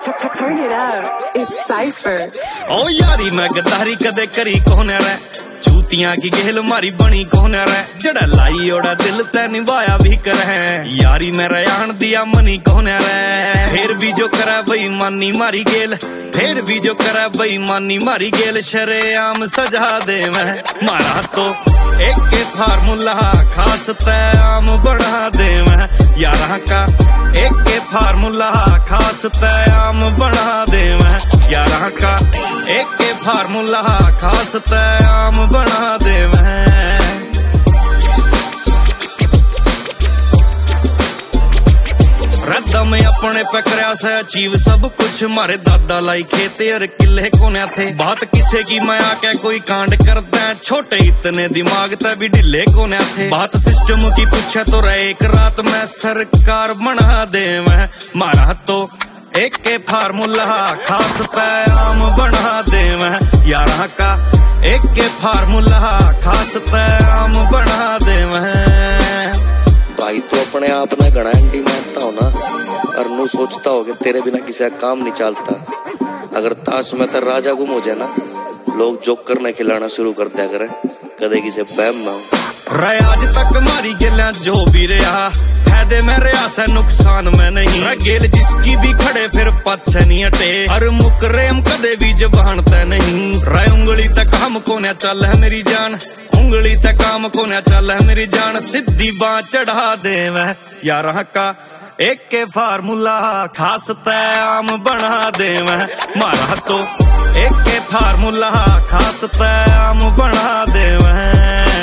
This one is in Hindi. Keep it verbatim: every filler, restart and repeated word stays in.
Turn it up, it's Cypher. ओ यारी मैं गद्दारी कदे करी कोने रे चूतियां की गेल मारी बनी कोने रे जड़ा लाई ओड़ा दिल ते निभाया भी करे यारी मेरा यान दिया मनी कोने रे फिर भी जो करे बेईमानी मारी गेल फिर भी जो करे बेईमानी मारी गेल शरेआम सजा दे मैं मारा तो एक के फार्मूला खास ते आम बढ़ा दे मैं यारा का एक के फार्मूला खास ते आम बढ़ा दे मैं यारा का एक के फार्मूला खास ते आम बढ़ा दे मैं रद्दा में अपने पे करया से अचीव सब कुछ मारे दादा लाई खेते और किले कोने थे बात किसे की मैं आके कोई कांड करता है छोटे इतने दिमाग ते भी ढिले कोने थे बात सिस्टम की पूछे तो रहे एक रात में सरकार बना दे मैं मारा तो एक के फार्मूला खास पे आम बना दे मैं यारा का एक के फार्मूला खास पे आम बना दे मैं भाई तो अपने आप ने घना एंटी मानता हो ना और नू सोचता हो कि तेरे बिना किसी का काम नहीं चलता अगर ताश में तो राजा गुम हो जाए ना लोग जोकर ने खिलाना शुरू कर दिया करें कदे किसी बहम ना रे आज तक मारी गेला जो भी रहा फायदे में रहा से नुकसान में नहीं गेल जिसकी भी खड़े फिर पाछे नहीं हटे हर मुकरेम कदे भी जबान ते नहीं रे उंगली तक हम कोने चल है मेरी जान उंगली तक काम कोने चल है मेरी जान सीधी बाँ चढ़ा दे मैं यारा का एक के फार्मूला खास ते आम बना दे मैं मारा तो एक के फार्मूला खास ते आम बना दे मैं